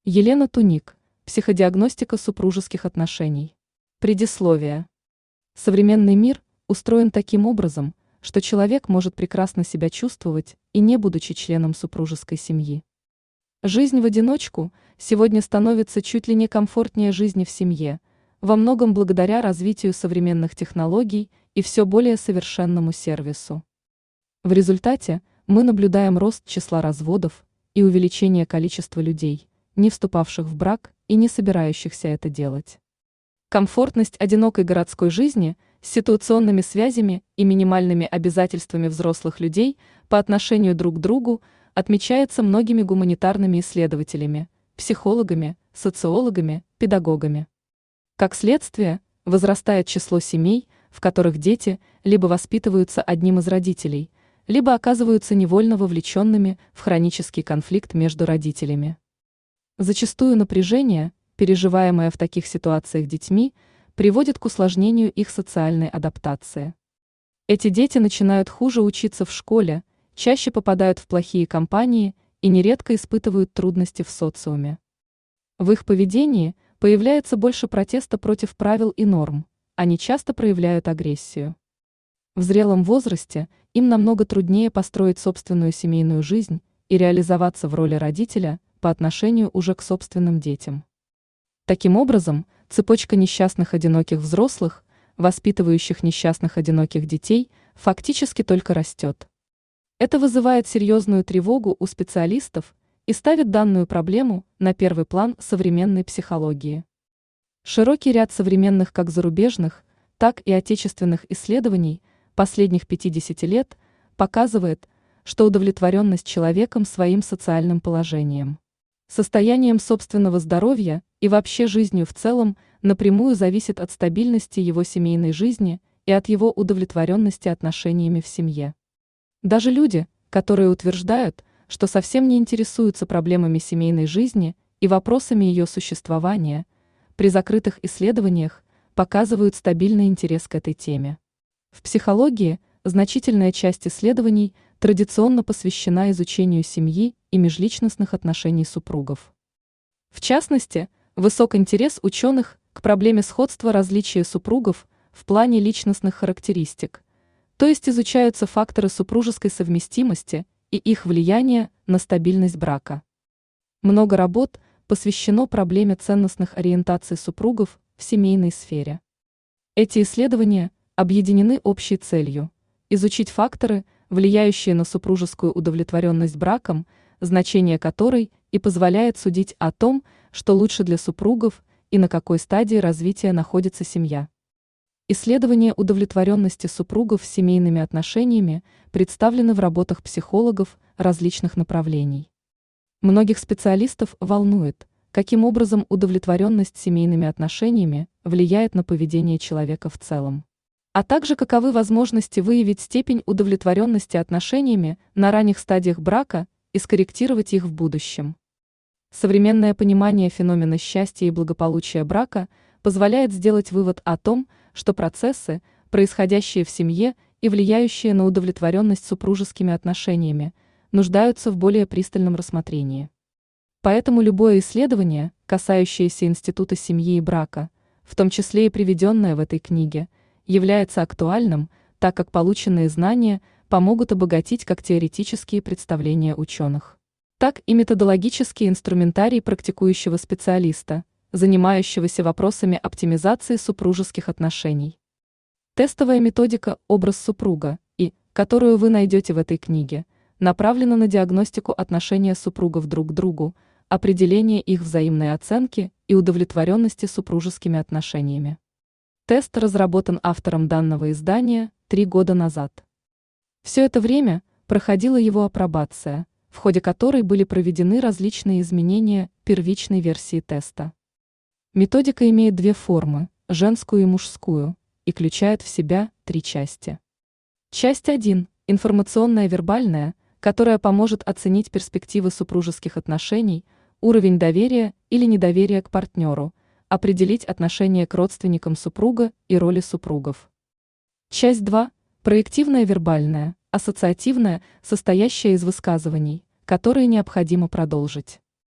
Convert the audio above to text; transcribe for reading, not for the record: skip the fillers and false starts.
Елена Туник. Психодиагностика супружеских отношений. Предисловие. Современный мир устроен таким образом, что человек может прекрасно себя чувствовать и не будучи членом супружеской семьи. Жизнь в одиночку сегодня становится чуть ли не комфортнее жизни в семье, во многом благодаря развитию современных технологий и все более совершенному сервису. В результате мы наблюдаем рост числа разводов и увеличение количества людей, не вступавших в брак и не собирающихся это делать. Комфортность одинокой городской жизни с ситуационными связями и минимальными обязательствами взрослых людей по отношению друг к другу отмечается многими гуманитарными исследователями, психологами, социологами, педагогами. Как следствие, возрастает число семей, в которых дети либо воспитываются одним из родителей, либо оказываются невольно вовлеченными в хронический конфликт между родителями. Зачастую напряжение, переживаемое в таких ситуациях детьми, приводит к усложнению их социальной адаптации. Эти дети начинают хуже учиться в школе, чаще попадают в плохие компании и нередко испытывают трудности в социуме. В их поведении появляется больше протеста против правил и норм, они часто проявляют агрессию. В зрелом возрасте им намного труднее построить собственную семейную жизнь и реализоваться в роли родителя по отношению уже к собственным детям. Таким образом, цепочка несчастных одиноких взрослых, воспитывающих несчастных одиноких детей, фактически только растет. Это вызывает серьезную тревогу у специалистов и ставит данную проблему на первый план современной психологии. Широкий ряд современных как зарубежных, так и отечественных исследований последних 50 лет показывает, что удовлетворенность человеком своим социальным положением, состоянием собственного здоровья и вообще жизнью в целом напрямую зависит от стабильности его семейной жизни и от его удовлетворенности отношениями в семье. Даже люди, которые утверждают, что совсем не интересуются проблемами семейной жизни и вопросами ее существования, при закрытых исследованиях показывают стабильный интерес к этой теме. В психологии значительная часть исследований традиционно посвящена изучению семьи и межличностных отношений супругов. В частности, высок интерес ученых к проблеме сходства различия супругов в плане личностных характеристик, то есть изучаются факторы супружеской совместимости и их влияние на стабильность брака. Много работ посвящено проблеме ценностных ориентаций супругов в семейной сфере. Эти исследования объединены общей целью – изучить факторы, влияющие на супружескую удовлетворенность браком, значение которой и позволяет судить о том, что лучше для супругов и на какой стадии развития находится семья. Исследования удовлетворенности супругов семейными отношениями представлены в работах психологов различных направлений. Многих специалистов волнует, каким образом удовлетворенность семейными отношениями влияет на поведение человека в целом, а также каковы возможности выявить степень удовлетворенности отношениями на ранних стадиях брака и скорректировать их в будущем. Современное понимание феномена счастья и благополучия брака позволяет сделать вывод о том, что процессы, происходящие в семье и влияющие на удовлетворенность супружескими отношениями, нуждаются в более пристальном рассмотрении. Поэтому любое исследование, касающееся института семьи и брака, в том числе и приведенное в этой книге, является актуальным, так как полученные знания помогут обогатить как теоретические представления ученых, так и методологический инструментарий практикующего специалиста, занимающегося вопросами оптимизации супружеских отношений. Тестовая методика «Образ супруга» которую вы найдете в этой книге, направлена на диагностику отношения супругов друг к другу, определение их взаимной оценки и удовлетворенности супружескими отношениями. Тест разработан автором данного издания 3 года назад. Все это время проходила его апробация, в ходе которой были проведены различные изменения первичной версии теста. Методика имеет 2 формы – женскую и мужскую, и включает в себя 3 части. Часть 1 – информационная вербальная, которая поможет оценить перспективы супружеских отношений, уровень доверия или недоверия к партнеру, определить отношение к родственникам супруга и роли супругов. Часть 2 – проективная вербальная, ассоциативная, состоящая из высказываний, которые необходимо продолжить.